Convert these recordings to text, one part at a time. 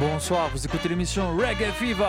Bonsoir, vous écoutez l'émission Reggae Fever.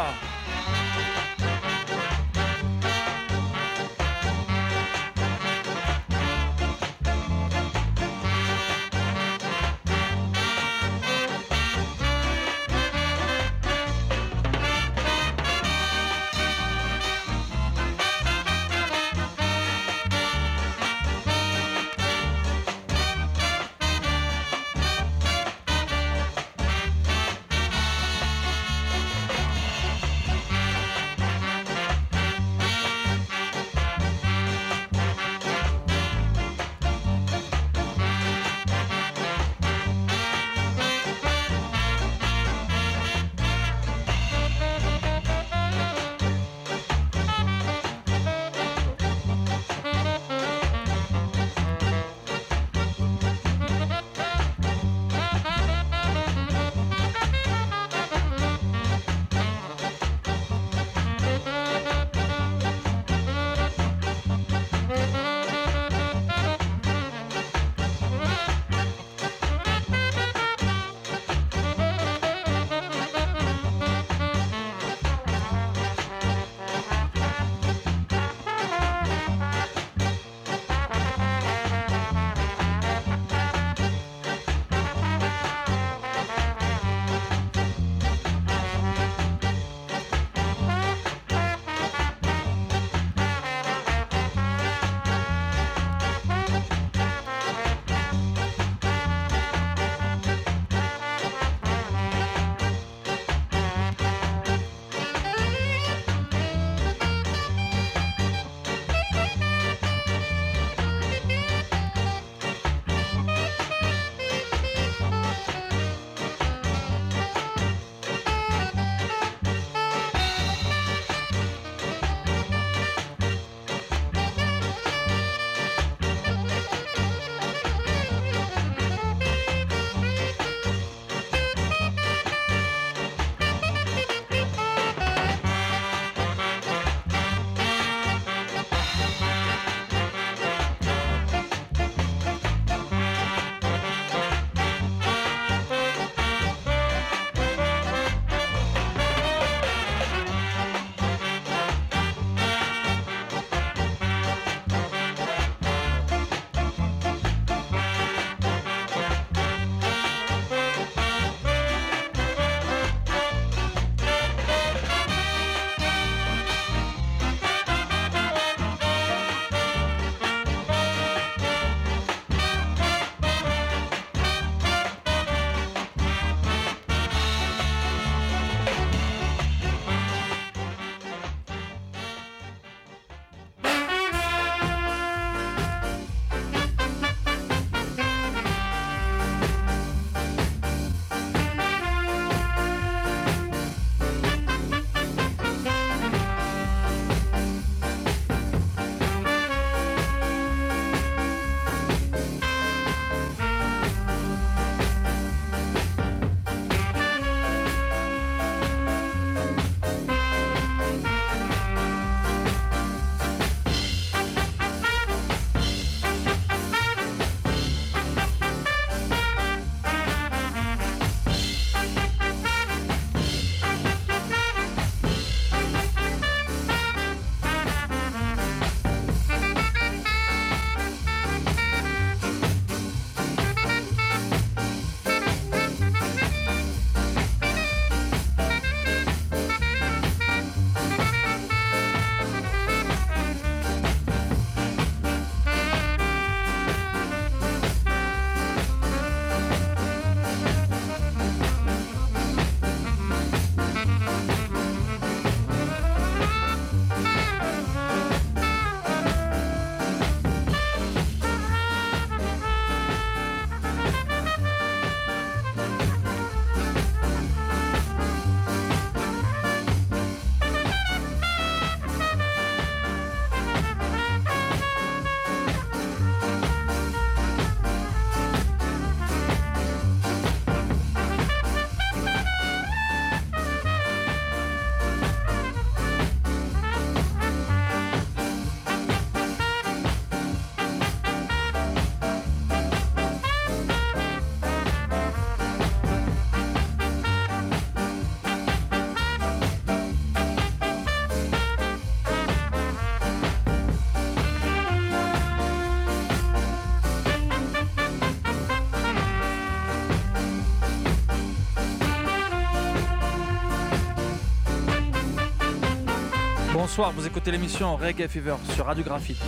Bonsoir, vous écoutez l'émission Reggae Fever sur Radio Graphite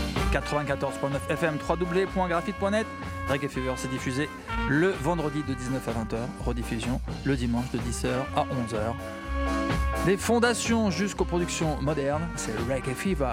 94.9 FM, www.graphite.net. Reggae Fever s'est diffusé le vendredi de 19 à 20h, rediffusion le dimanche de 10h à 11h. Des fondations jusqu'aux productions modernes, c'est Reggae Fever.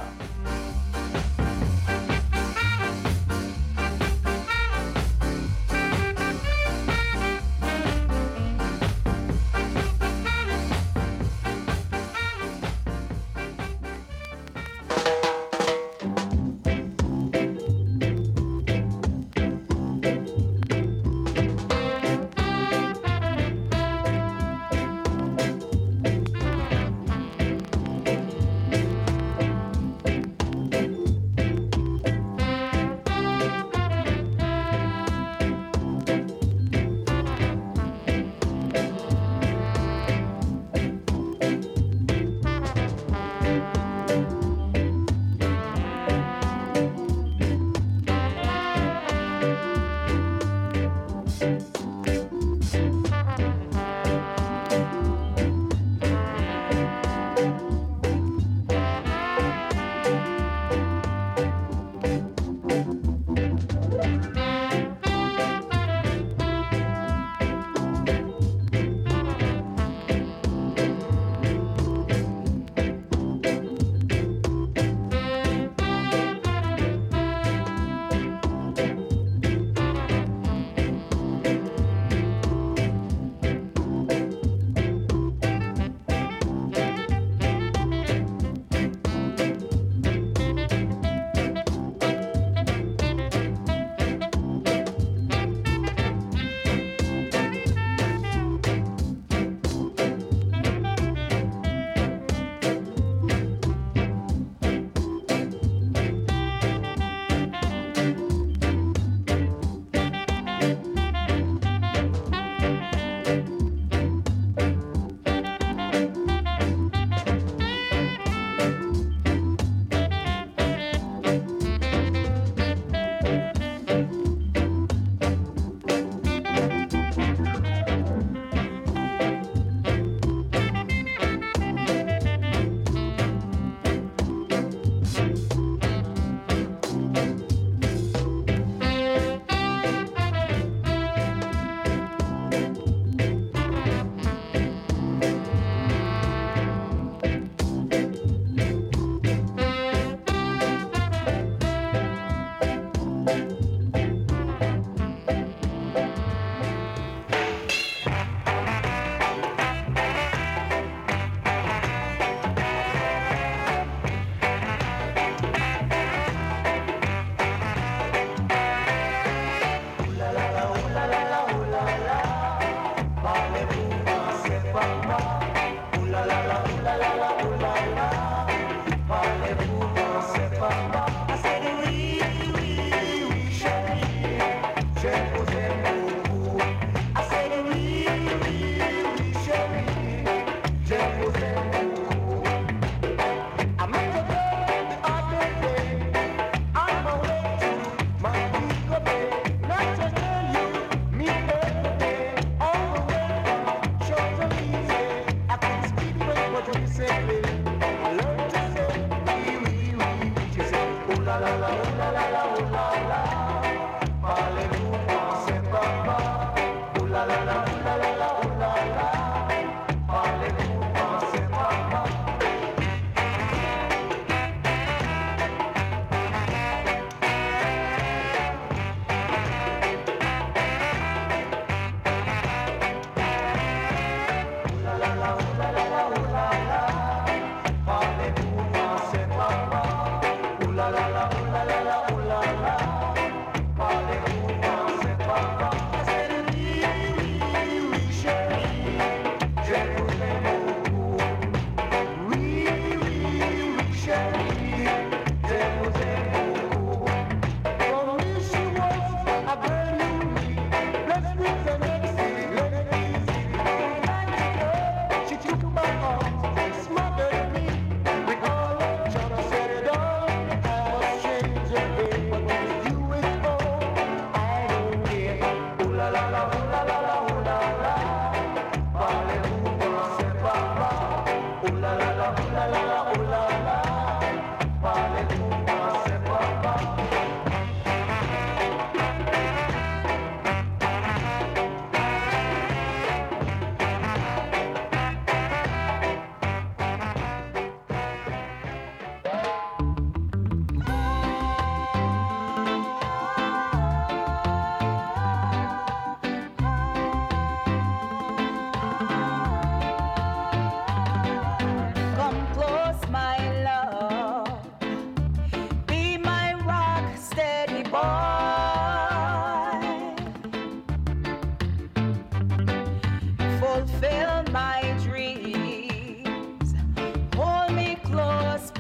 La la la la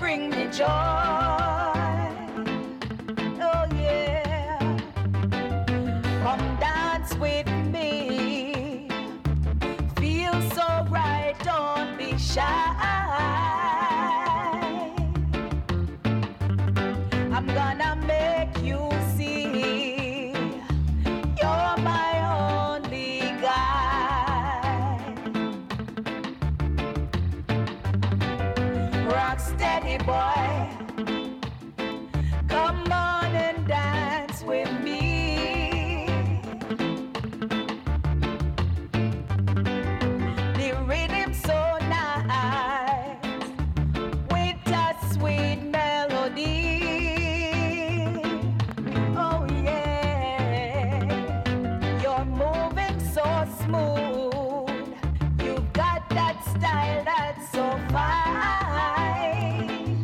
bring me joy. Oh yeah, come dance with me. Feel so right, don't be shy. I'm gonna make you see you're my only guide. Rock steady boy, come on and dance with me. The rhythm so nice with a sweet melody. Oh yeah, you're moving so smooth. You've got that style that's so fine.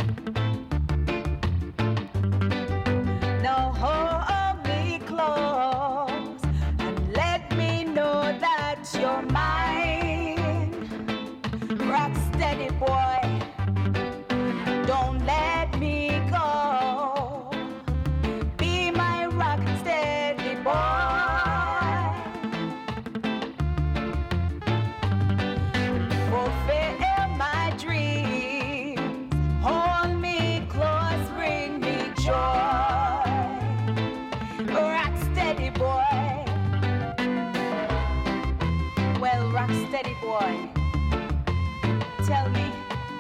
Now hold me close and let me know that you're mine. Rock steady boy, don't let me go. Be my rock steady boy. Fulfill my dreams. Hold me close, bring me joy. Rock steady boy. Well, rock steady boy, tell me,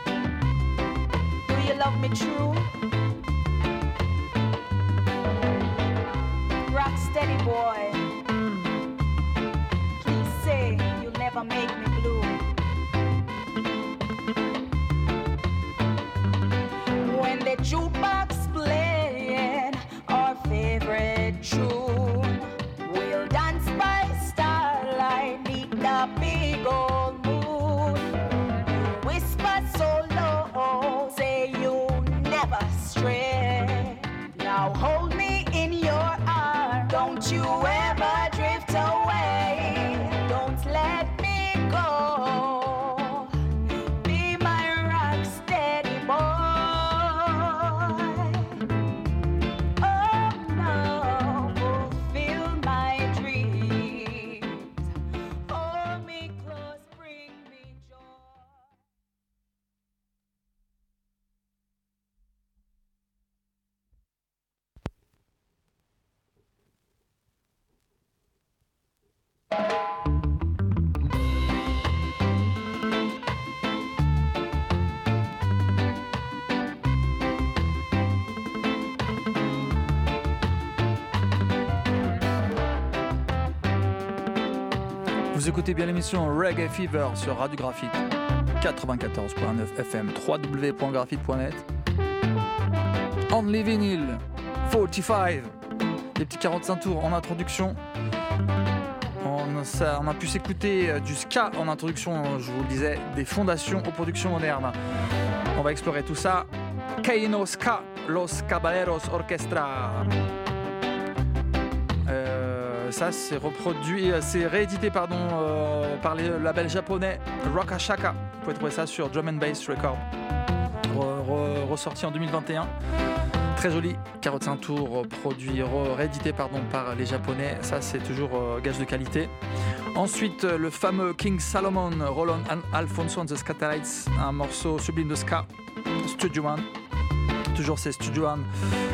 do you love me true? Rock steady boy, please say you'll never make me blue. When the jukebox playing our favorite tune, we'll dance by starlight beneath the big old moon. Whisper so low, say you'll never stray. Now hold me in your arms, don't you ever drift away. Don't let me go. Be my rock steady boy. Oh no, fulfill my dreams. Hold me close, bring me joy. Vous écoutez bien l'émission Reggae Fever sur Radio Graphite 94.9 FM, www.graphite.net. Only Vinyl 45, des petits 45 tours en introduction. On a pu s'écouter du ska en introduction, je vous le disais, des fondations aux productions modernes. On va explorer tout ça. Kaino Ska, Los Caballeros Orchestra. Ça c'est reproduit, c'est réédité par le label japonais Rock Ashaka. Vous pouvez trouver ça sur Drum and Bass Record, ressorti en 2021. Très joli, 45 tours, produit, réédité par les japonais. Ça c'est toujours gage de qualité. Ensuite le fameux King Solomon, Roland Alphonso and the Skatalites, un morceau sublime de ska, Studio One. Toujours c'est Studio One.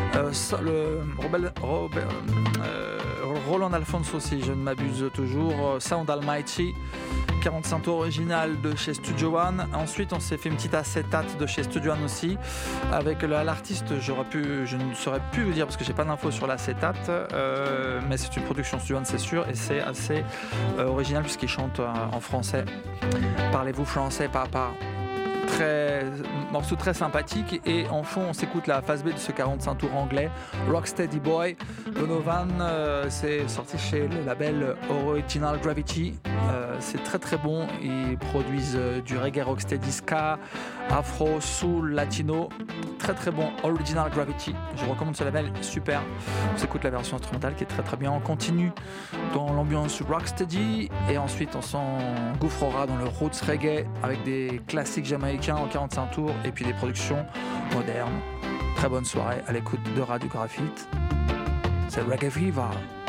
Roland Alphonso, si je ne m'abuse toujours, Sound Almighty, 45 tours original de chez Studio One. Ensuite on s'est fait une petite acétate de chez Studio One aussi avec l'artiste, je ne saurais plus vous dire parce que j'ai pas d'infos sur l'acétate, mais c'est une production Studio One c'est sûr, et c'est assez original puisqu'il chante en français. Parlez-vous français papa? Morceau très sympathique, et en fond on s'écoute la phase B de ce 45 tours anglais, Rocksteady Boy. Donovan, c'est sorti chez le label Original Gravity, c'est très très bon. Ils produisent du reggae, rocksteady, ska, afro, soul, latino. Très très bon. Original Gravity. Je recommande ce label, super. On s'écoute la version instrumentale qui est très très bien. On continue dans l'ambiance rocksteady et ensuite on s'engouffrera dans le roots reggae avec des classiques jamaïcains en 45 tours et puis des productions modernes. Très bonne soirée à l'écoute de Radio Graphite. C'est Reggae Fever.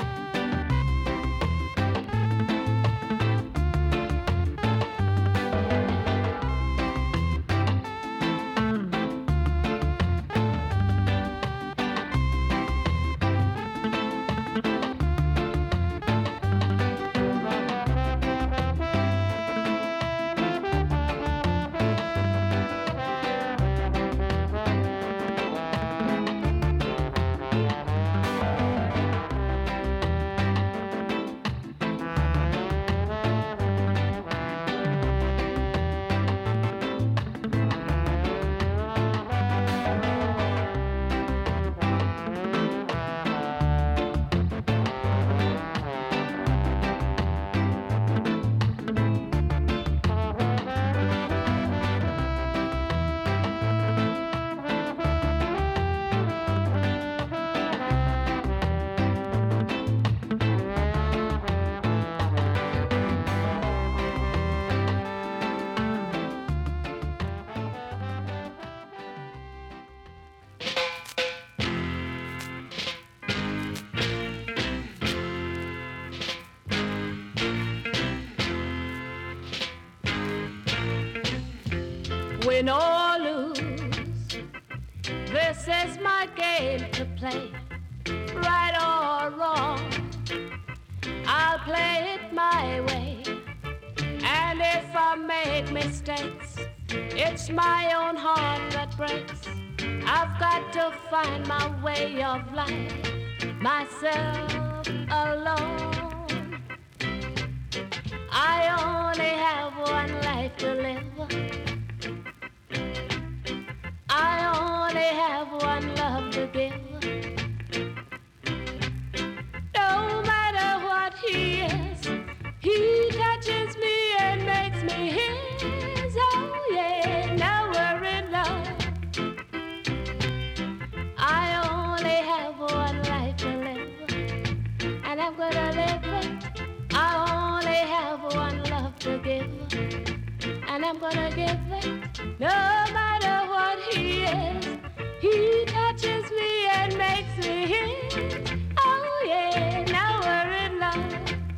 Win or lose, this is my game to play. Right or wrong, I'll play it my way. And if I make mistakes, it's my own heart that breaks. I've got to find my way of life, myself alone. I only have one life to live. I only have one love to give. No matter what he is, he touches me and makes me his. Oh yeah, now we're in love. I only have one life to live, and I'm gonna live it. I only have one love to give, and I'm gonna give it. No matter what he is, he touches me and makes me his. Oh yeah, now we're in love.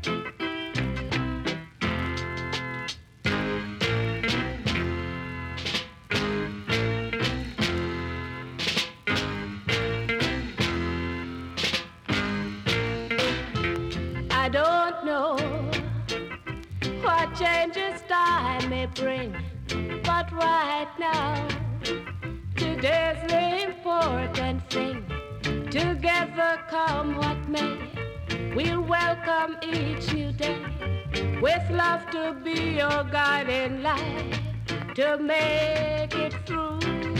I don't know what changes time may bring, but right now, today's the important thing. Together come what may, we'll welcome each new day with love to be your guiding light, to make it through.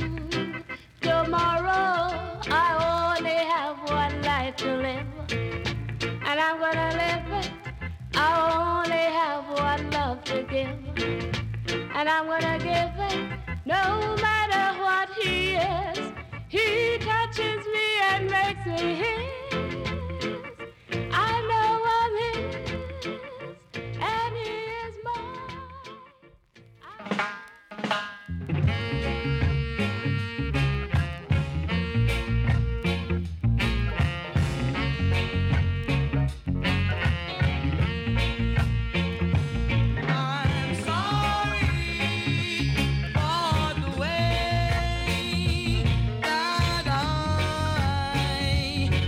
Tomorrow I only have one life to live, and I'm gonna live it. I only have one love to give, and I'm gonna give it. No matter what he is, he touches me and makes me his. I know I'm his, and he is mine. I'm sorry for the way that I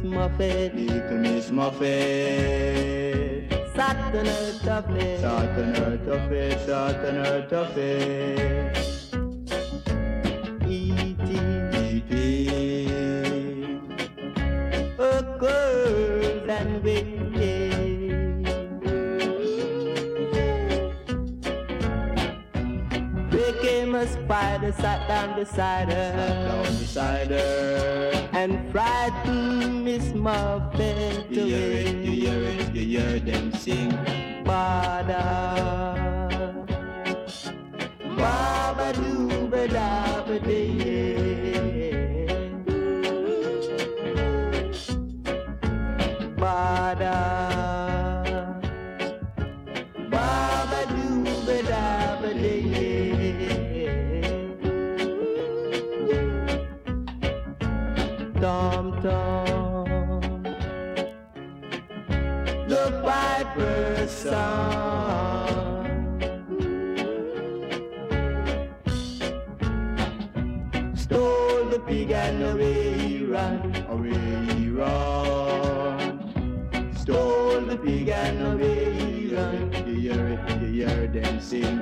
Muffet, little Miss Muffet. Sat on her tuffet, sat on her tuffet, sat on her tuffet. Eating her curls and waiting. There came a spider, sat down beside her, and frightened Miss Muffet away. You hear them sing. Bada, baba dooba daba day. Bada, baba dooba daba day. Tom tom, the piper's song. Stole the pig and away he ran, away he ran. Stole the pig and away he ran. You hear them sing.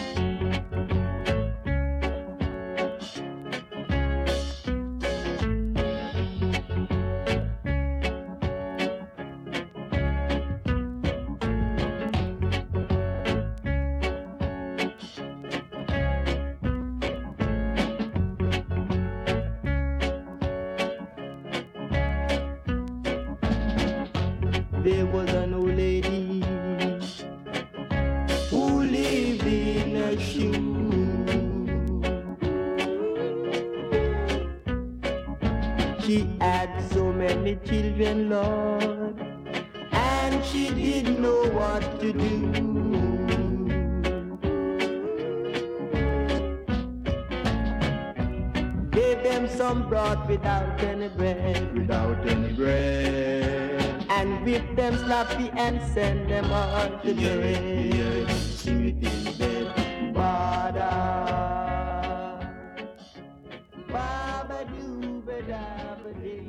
There was an old lady who lived in a shoe. She had so many children, Lord, and she didn't know what to do. Gave them some broth without any bread, without any bread. And whip them sloppy and send them on to bed. Sing it in bed. Bada, baba dooba daba day.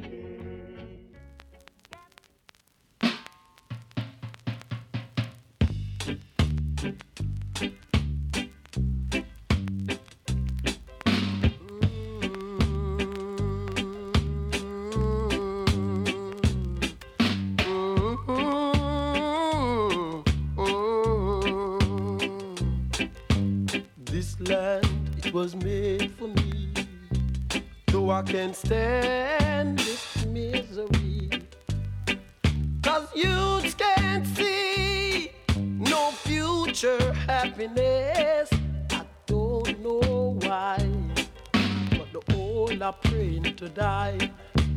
It was made for me, though I can't stand this misery. 'Cause youths can't see no future happiness. I don't know why, but the old are praying to die.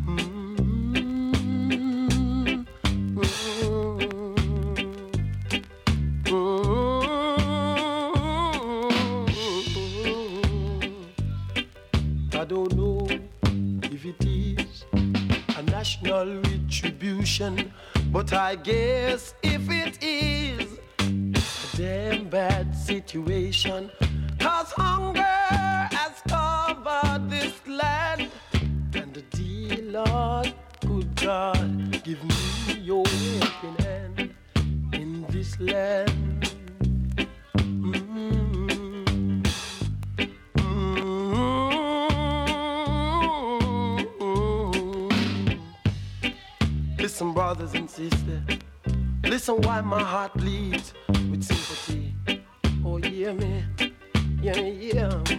I don't know if it is a national retribution, but I guess if it is a damn bad situation, 'cause hunger has covered this land, and the dear Lord, good God, give me your helping hand in this land. Listen, brothers and sisters, listen why my heart bleeds with sympathy. Oh, hear me, yeah, hear me.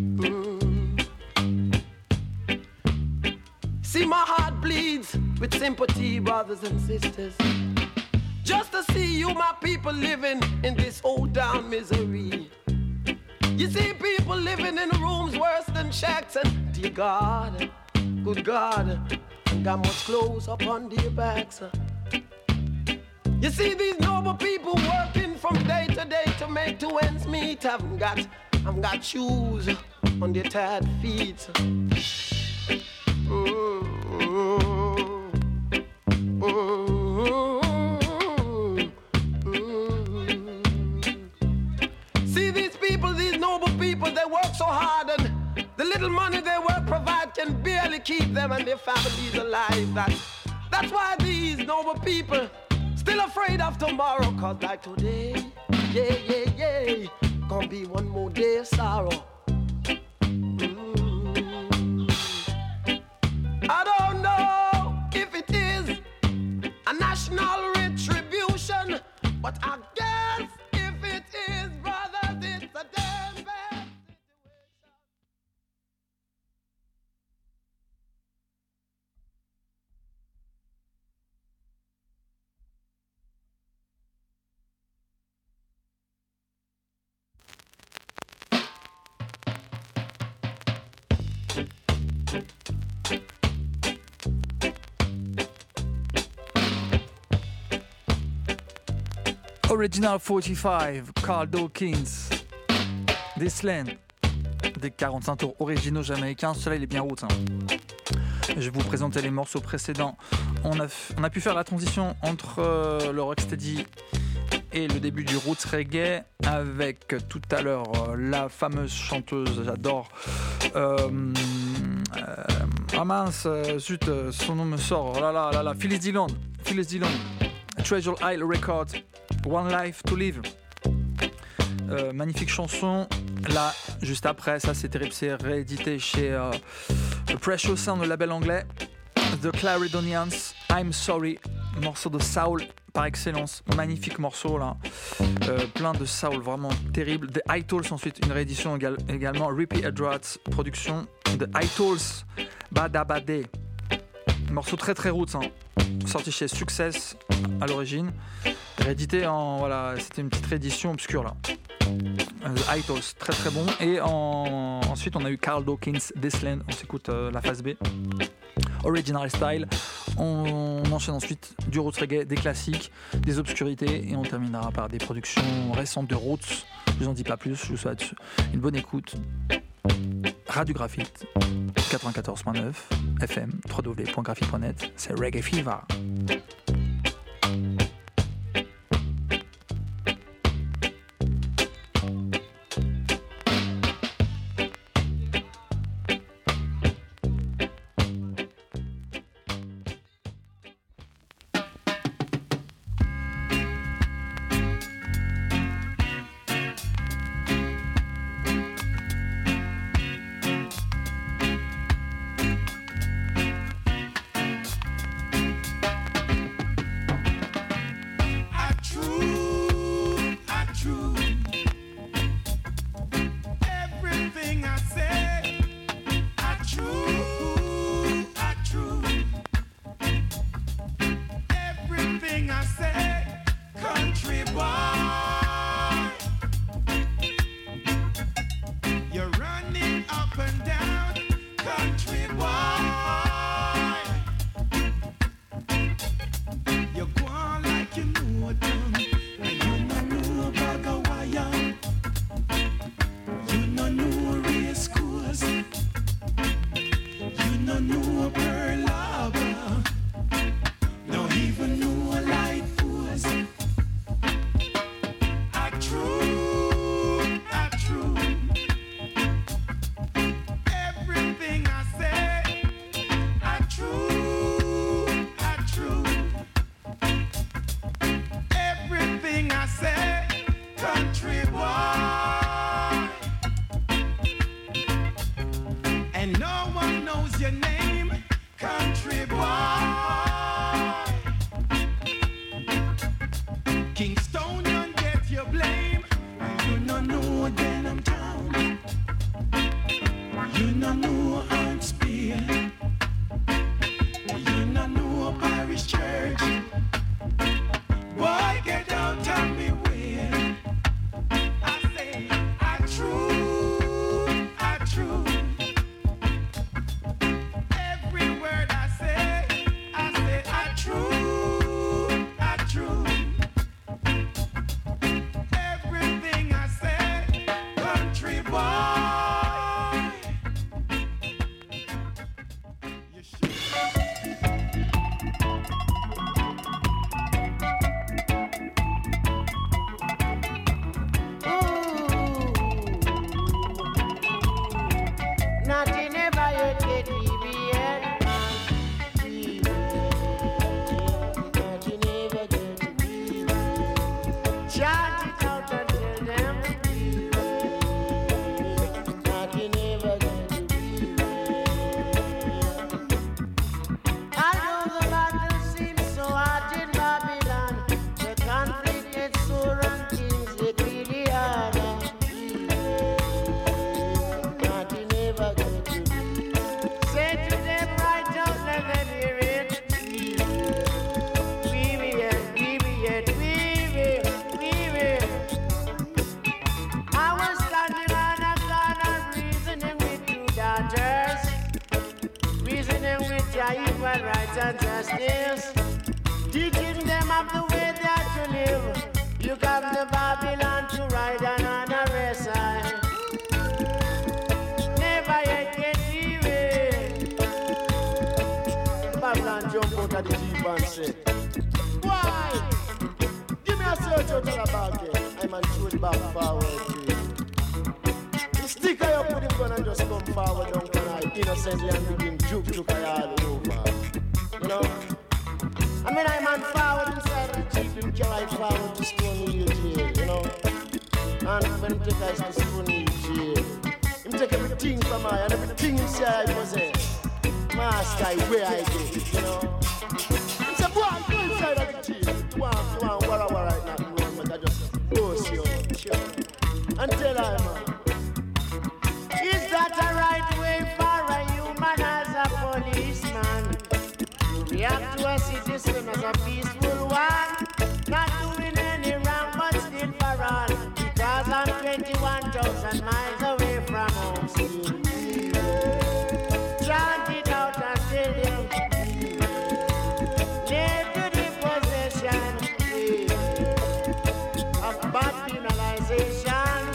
See, my heart bleeds with sympathy, brothers and sisters, just to see you, my people, living in this old down misery. You see people living in rooms worse than shacks, and dear God, good God, got much clothes up on their backs. You see these noble people working from day to day to make two ends meet. Haven't got shoes on their tired feet. See these people, these noble people, they work so hard, and the little money they work provide can barely keep them and their families alive. That's why these noble people still afraid of tomorrow. Cause like today, yeah, gonna be one more day of sorrow. I don't know if it is a national retribution, but I guess if it is, brothers, it's a damn bad situation. Original 45, Carl Dawkins, This Land, des 45 tours originaux jamaïcains. Celui-là, il est bien route. Hein. Je vais vous présenter les morceaux précédents. On a pu faire la transition entre le rocksteady et le début du roots reggae avec tout à l'heure la fameuse chanteuse, j'adore. Ah mince, zut, son nom me sort. Oh là là, Phyllis Dillon. Treasure Isle Records. One Life to Live. Magnifique chanson. Là, juste après, ça c'est terrible, c'est réédité chez Precious Sound, le label anglais. The Clarendonians, I'm Sorry, morceau de soul par excellence. Magnifique morceau là. Plein de soul, vraiment terrible. The Idols ensuite, une réédition également. Rippy Edwards, production. The Idols, Badabade. Morceau très très roots, hein. Sorti chez Success à l'origine. Réédité en. Voilà, c'était une petite réédition obscure là. The Idols, très très bon. Et ensuite, on a eu Carl Dawkins, This Land. On s'écoute la phase B. Original Style. On enchaîne ensuite du roots reggae, des classiques, des obscurités. Et on terminera par des productions récentes de roots. Je vous en dis pas plus. Je vous souhaite une bonne écoute. Radio Graphite 94.9 FM, www.graphite.net. C'est Reggae Fever. rights and justice, teaching them of the way that to live. You come to Babylon to ride on a race. Never yet get even. Babylon jump out of the Jeep and say, why? Give me a search out of the bag. I'm on shoot back forward to you. The sticker you put him gun and just come forward down tonight innocently and begin juke all over. You know? I mean, I'm on forward inside of the Jeep, him carry forward to Stony Hill jail, you know? And when him take us to Stony Hill jail, him take everything from I, and everything him say I possess. Master, where I get it, you know? He said, boy, go inside of the Jeep. You want wara right now, you want me to just force you, sure. And tell her, man. Is that a right way for a human as a policeman? To react to a citizen as a peaceful one, not doing any wrong but still for all, because I'm 21,000 miles away from home. Still chant it out and tell them, live to the possession of bad penalization.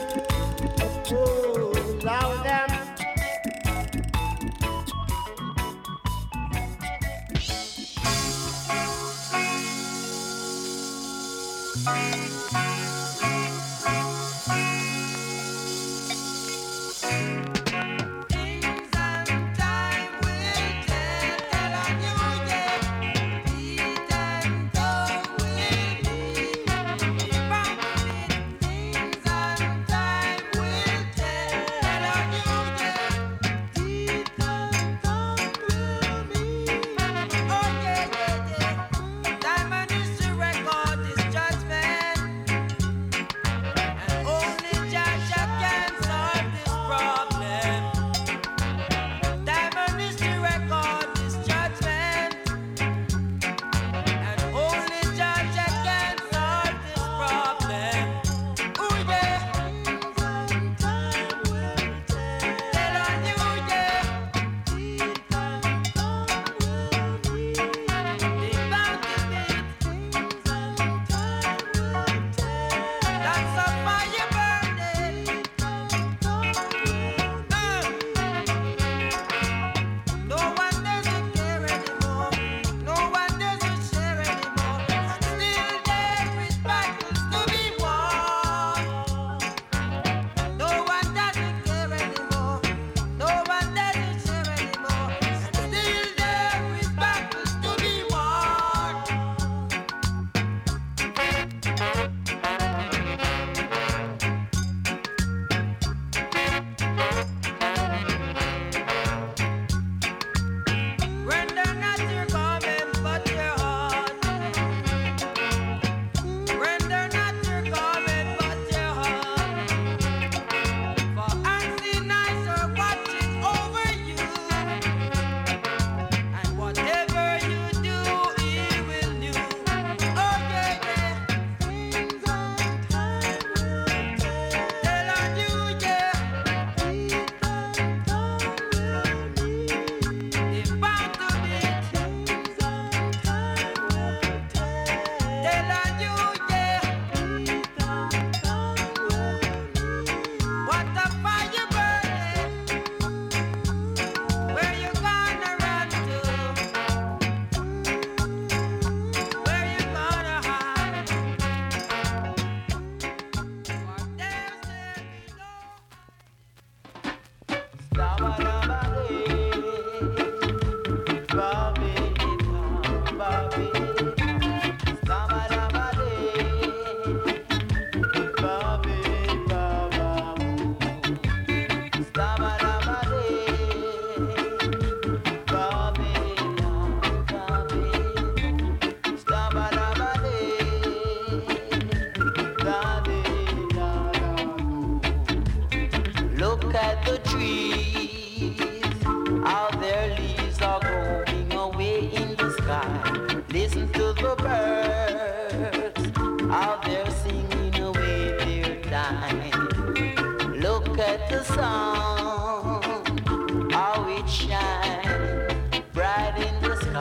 Allow them.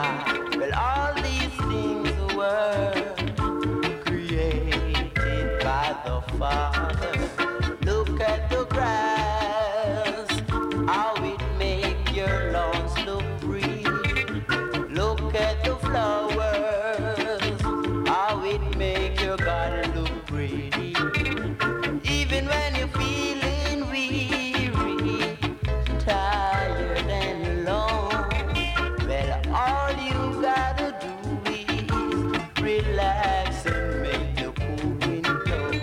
sky. Well, all these things were created by the Father. Look at the grass, how it make your lawns look green. Look at the flowers, how it make your garden look pretty. Even when you're feeling weary, tired and alone, well, all you gotta do is relax and make the cool wind blow.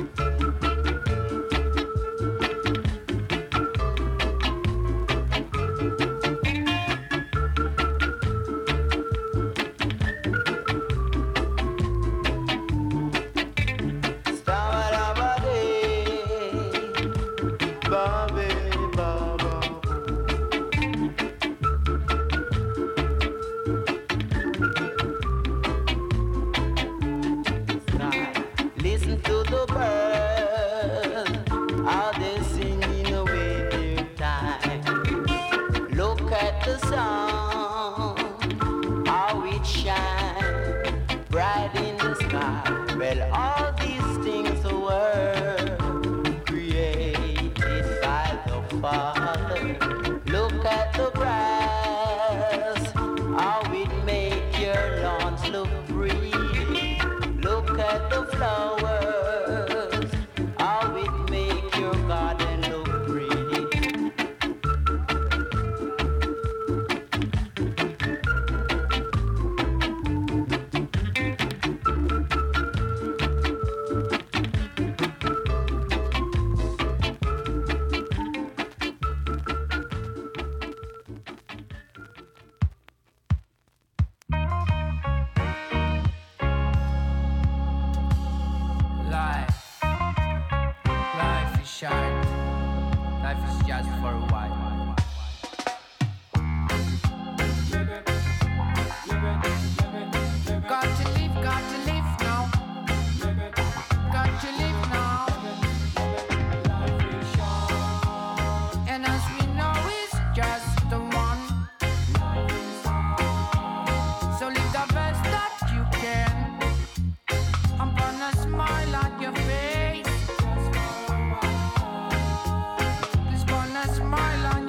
Listen to the birds, how they singing away their time. Look at the sun, how it shines bright in the sky. Well, all these things were created by the Father. Look at the grass, how it make your lawns look pretty. Look at the flowers, how it make your garden look pretty. Life is short. Life is just for a while. Got to live now. Got to live now. And as we know, it's just the one. So live the best that you can. I'm gonna smile at your face. Just gonna smile on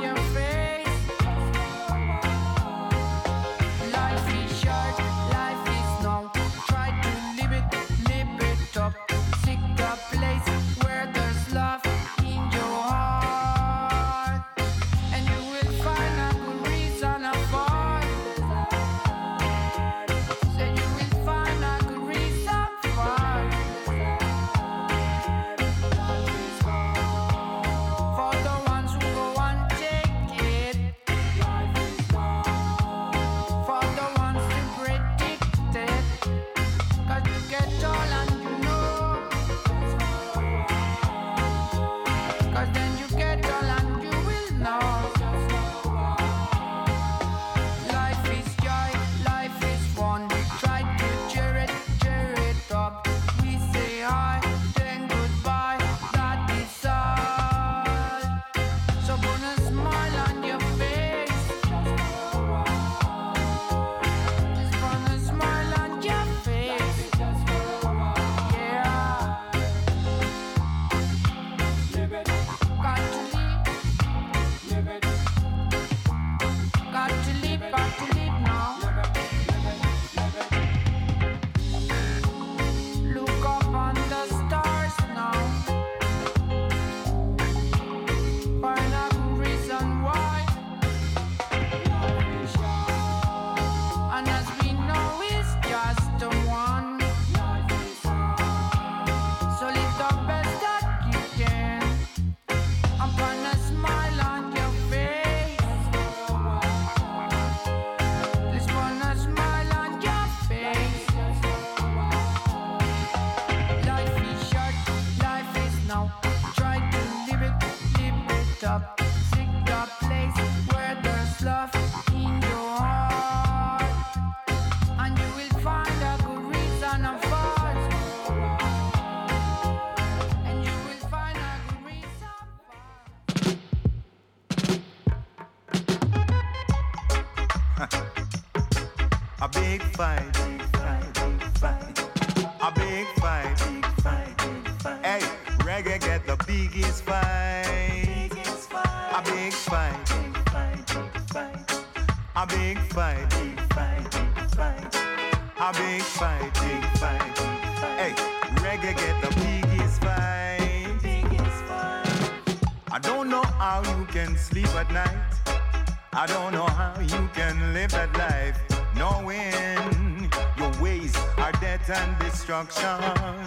A big fight, big fight, big fight. A big fight, big fight, big fight. Hey, reggae get the biggest fight. Biggest fight. A big fight, big fight, big fight. A big fight, big fight, big fight. A big fight, big fight, big fight. Hey, reggae get the biggest fight. Biggest fight. I don't know how you can sleep at night. I don't know how you can live that life, knowing your ways are death and destruction.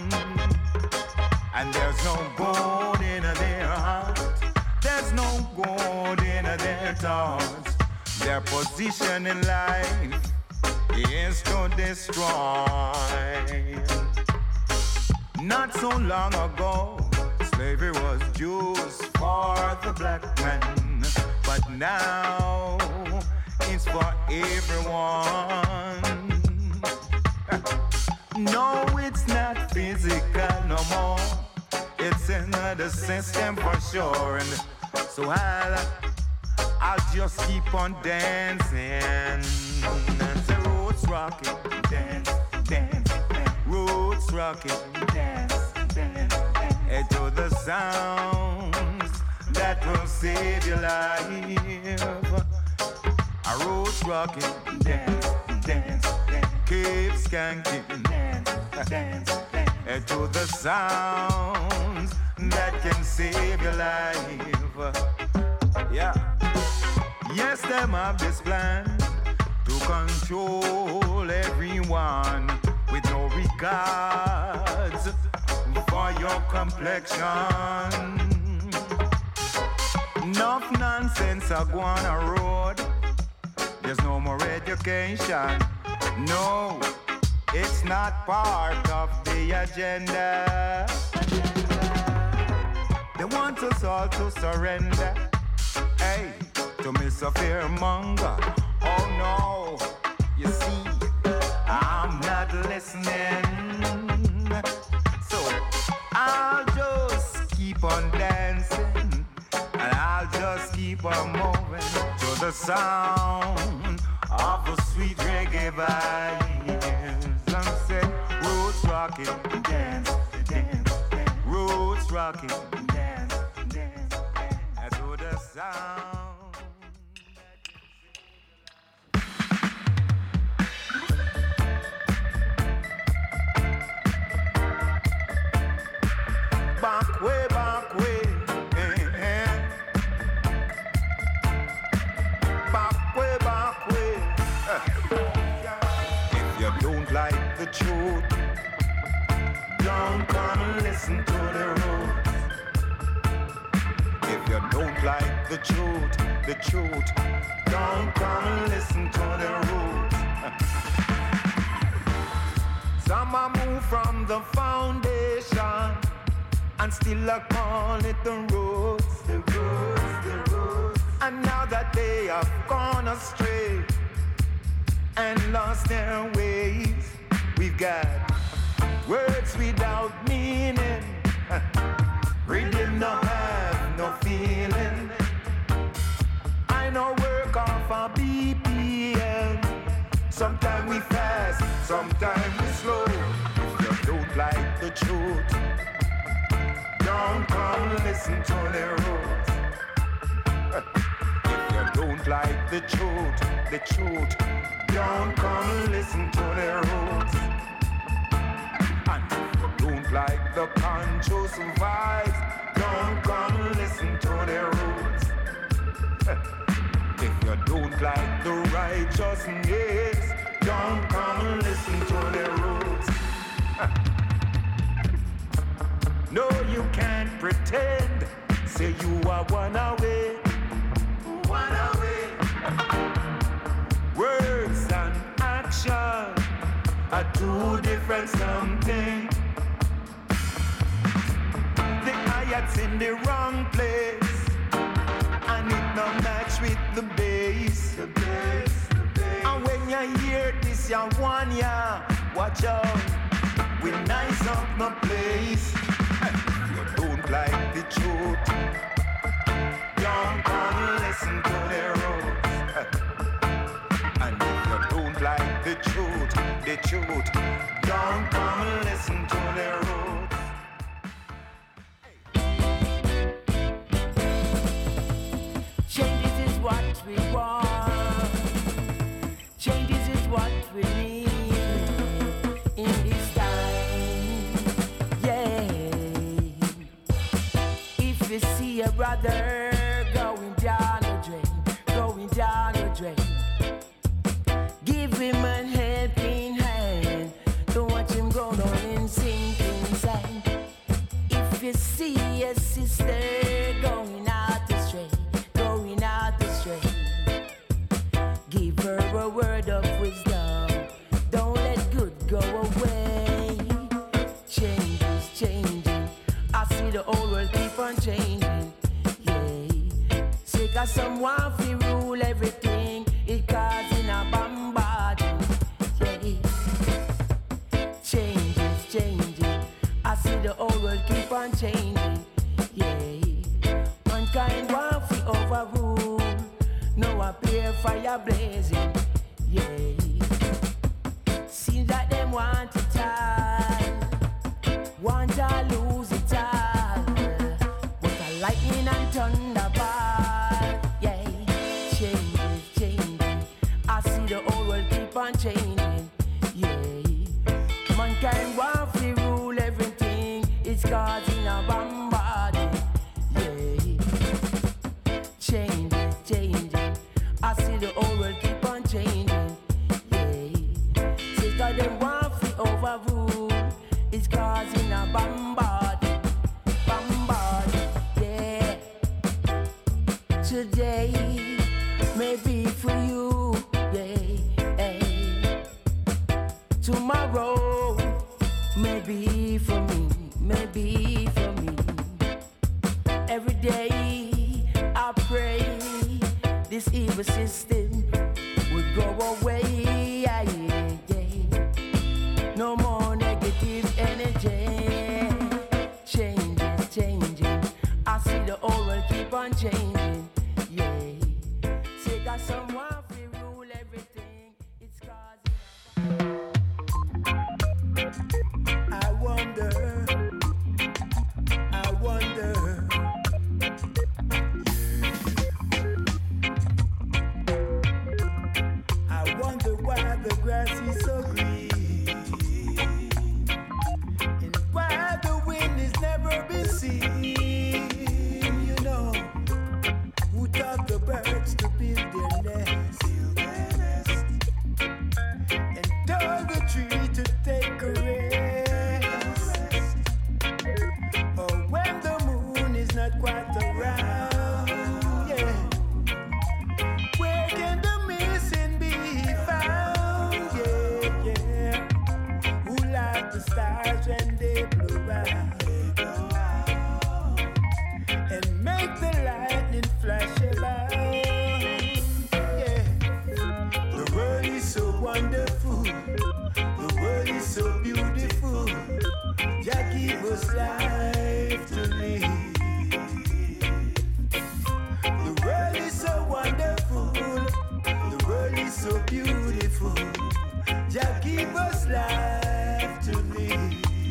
And there's no gold in their heart. There's no gold in their thoughts. Their position in life is to destroy. Not so long ago, slavery was just for the black man, but now it's for everyone. No, it's not physical no more. It's another system for sure. And so I'll just keep on dancing. And the roots rocking, dance, dance, dance. Roots rocking, dance, dance, dance. And to the sounds that will save your life. A roots rocking, dance, dance, dance. Keep skanking, dance, dance, dance. And to the sounds that can save your life. Yeah. Yes, them have this plan to control everyone with no regards for your complexion. Enough nonsense are going on a road. There's no more education. No, it's not part of the agenda. They want us all to surrender. Hey, to Mr. Fearmonger. Oh no, you see, I'm not listening. So I'll just keep on dancing, and I'll just keep on moving to the sound of the sweet reggae vibes. I'm saying, roots rocking, dance, dance, dance. Roots rocking, dance, dance, dance. To the sound. Back way, back way. Back way, back way. If you don't like the truth, don't come and listen to the roots. If you don't like the truth, don't come and listen to the roots. Some are moved from the foundation and still I call it the roots, the roots, the roots. And now that they have gone astray and lost their ways, we've got words without meaning. Rhythm no have no feeling. I know work off a BPM. Sometimes we fast, sometimes we slow. If you don't like the truth, don't come listen to the roots. If you don't like the truth, don't come listen to the roots. And if you don't like the conscious vibes, don't come listen to the roots. If you don't like the righteousness, don't come listen to the roots. No, you can't pretend. Say you are one away. One away. Words and action are two different something. The hi-hat's in the wrong place, and it no match with the bass. The bass, the bass. And when you hear this, you want ya. Watch out, we nice up the place. Don't like the truth, don't come listen to the roots. And if you don't like the truth, the truth. Don't come and listen to their roots. Changes is what we want. Changes is what we need in this time. Yeah. If you see a brother going down the drain, give him a helping hand. Don't watch him go down in sinking sand. If you see a sister going out astray, give her a word of wisdom. Don't let good go away. Change is changing. I see the whole world keep on changing. Yeah. Say 'cause someone feel rule everything. It causing a bombarding. Yeah. Change is changing. I see the whole world keep on changing. Yeah. Mankind want to overrule. No appear fire blazing. Yeah. Seems like them want it all. Want to lose it all. But a lightning and thunder ball. Yeah. Change is changing. I see the whole world keep on changing. Yeah. Mankind want to rule everything. It's causing a bombarding. Yeah. Change is changing. I see the whole world keep on changing. Yeah. Say 'cause them want to overrule. It's causing a bombarding. Yeah. Today may be for you. Yeah. Tomorrow may be for me. Every day I pray this evil system would go away. Yeah. No more negative energy. Change is changing. I see the whole world keep on changing. Yeah. Say that someone will rule everything. It's causing. I wonder. I wonder why the grass is so green, and why the wind has never been seen. You know, who taught the birds to build their nest, and told the tree to take a rest. Or when the moon is not quite around, yeah. Where can the missing be found? Yeah. Who light the stars when they blow out, and make the lightning flash about? Yeah. The world is so wonderful. The world is so beautiful. Jah give us life to live. The world is so wonderful. The world is so beautiful. Jah give us life to live.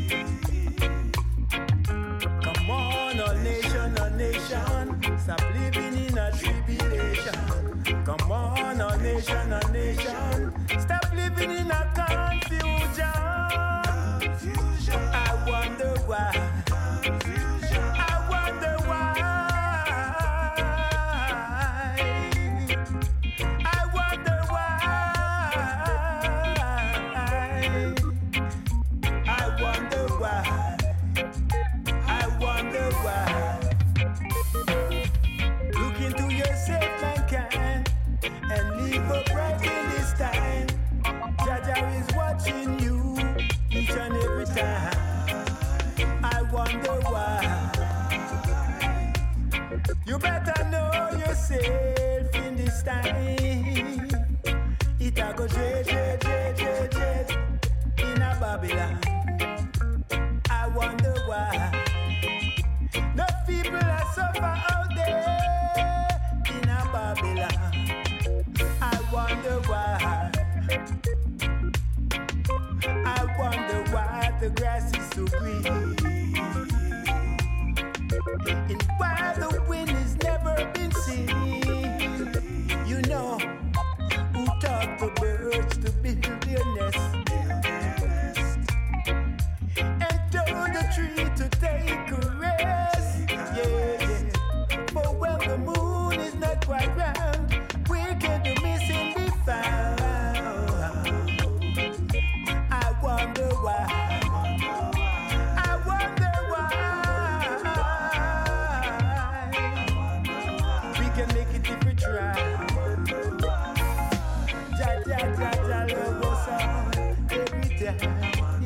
Come on, all nation, stop living in a tribulation. Come on, all nation, stop living in a confusion. I wonder why. I wonder why. I wonder why. I wonder why. I wonder why. Look into yourself, mankind, and live upright in this time. Jaja is watching you each and every time. I wonder why. You better know yourself in this time. It a go dread in a Babylon. I wonder why. No people are suffer out there in a Babylon. I wonder why. the grass is so green. And while the wind has never been seen, you know who taught the birds to build their nest, and told the tree to take a rest. Yeah, yeah. For when the moon is not quite round, where can the missing be found? I wonder why. I wonder why. We can make it if we try. Ja, ja, ja, ja, love us all every time.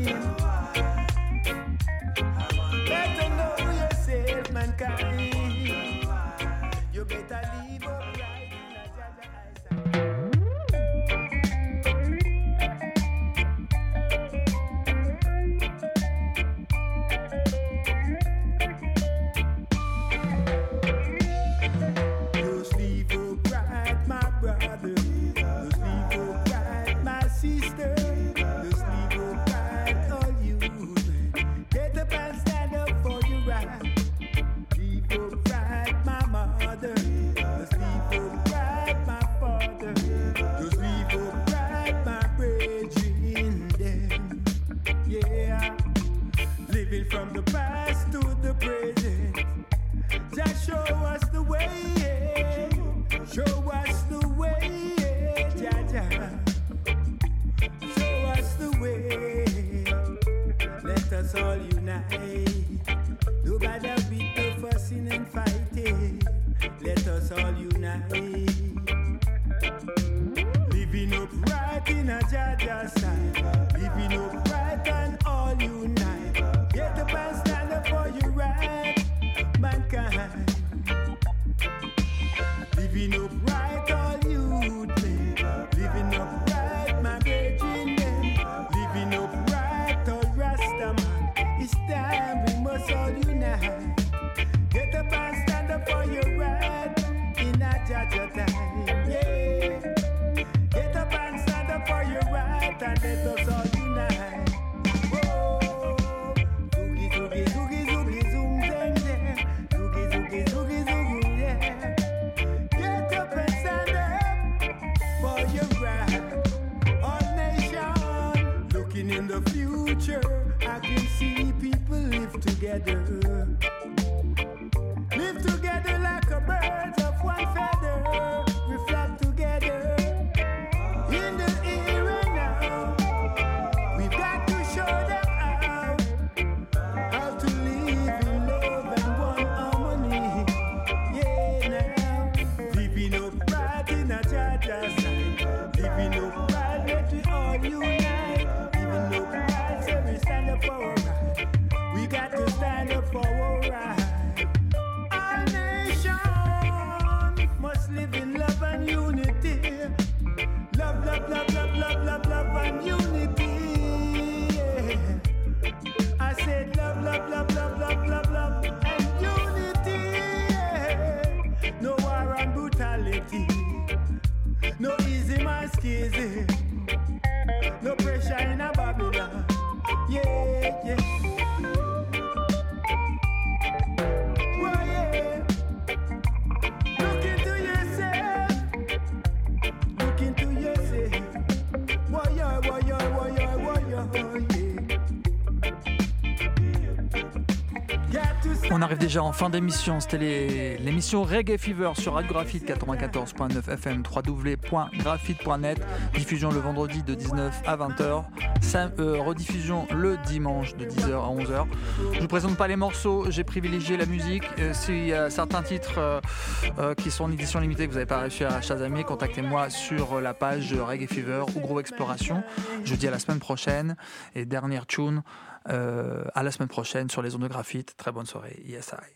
Better know yourself, mankind. You better leave upright in a Jaja You sleep upright, my brother. You sleep upright, my sister. You sleep upright, all you men. Get up and stand up for your right. Sleep upright, my mother. You sleep upright, my father. You sleep upright, my brethren. Them. Yeah, living from the past to the present. Just show us the way. Show us the way. Ja, ja. Show us the way. Let us all unite. No matter with the fussing and fighting. Let us all unite. Living upright in a Jaja side. Living upright and all unite. Get up and stand up for your right, mankind. Living upright, all youth men. Living upright, my brethren men. Living upright, all Rastaman. It's time we must all unite. Get up and stand up for your right in a Jaja time. Yeah. Get up and stand up for your right and let us all unite. Whoa. Zoogie, zoogie, zoogie, zoogie, zoom, zeng, zeng. Zoogie, zoogie, zoogie, zoogie, yeah. Get up and stand up for your right. All nation looking in the future, I can see people live together. Live together like a birds of one feather. We flock together in the era now. We've got to show them how to live in love and one harmony. Yeah, now living upright in a Jaja side. Living upright, let we all unite. Living upright, so we stand up for our right. We got to stand up for our right. Our nation must live in love and unity. Love, love, love, love, love, love, love and unity. Yeah. I said love, love, love, love, love, love, love and unity. Yeah. No war and brutality. No easy masking. No pressure in a Babylon. Yeah, yeah. Well, yeah. Look into yourself. Look into yourself. Why, On arrive déjà en fin d'émission, c'était l'émission Reggae Fever sur Radio Graphite 94.9 FM, www.graphite.net, diffusion le vendredi de 19 à 20h, rediffusion le dimanche de 10h à 11h. Je vous présente pas les morceaux, j'ai privilégié la musique. S'il y a certains titres qui sont en édition limitée que vous n'avez pas réussi à chasamer, contactez-moi sur la page Reggae Fever ou Groove Exploration. Je vous dis à la semaine prochaine et dernière tune. À la semaine prochaine sur les ondes de Graphite. Très bonne soirée. Yes, I.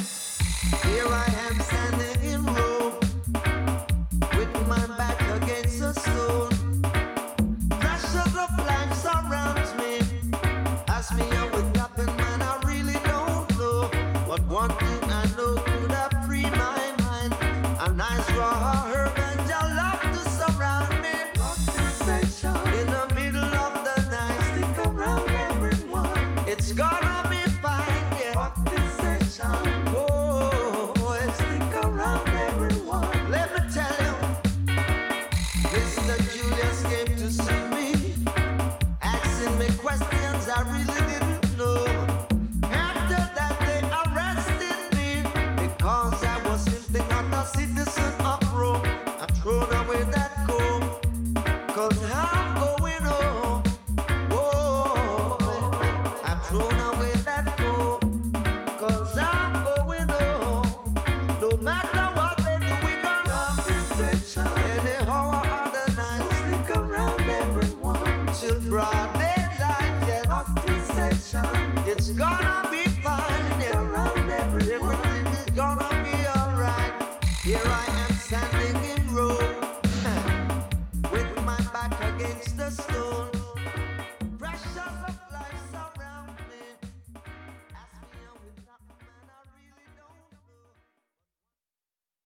Here I am standing in row with my back against draw her and your love to surround me. In the middle of the night, stick around everyone. It's gonna be fine, yeah. Oh, stick around everyone. Let me tell you, Mr. Julius came to see me, asking me questions I really didn't know. After that they arrested me because I was simply not a citizen of Rome. I thrown away that comb, 'cause I'm going home. Oh, I've thrown away that comb, 'cause I'm going home. No matter what they do, we gonna any hour of the night, stick around everyone till broad daylight. Yes, it's gonna be fine. Everything is gonna be alright. Here I am standing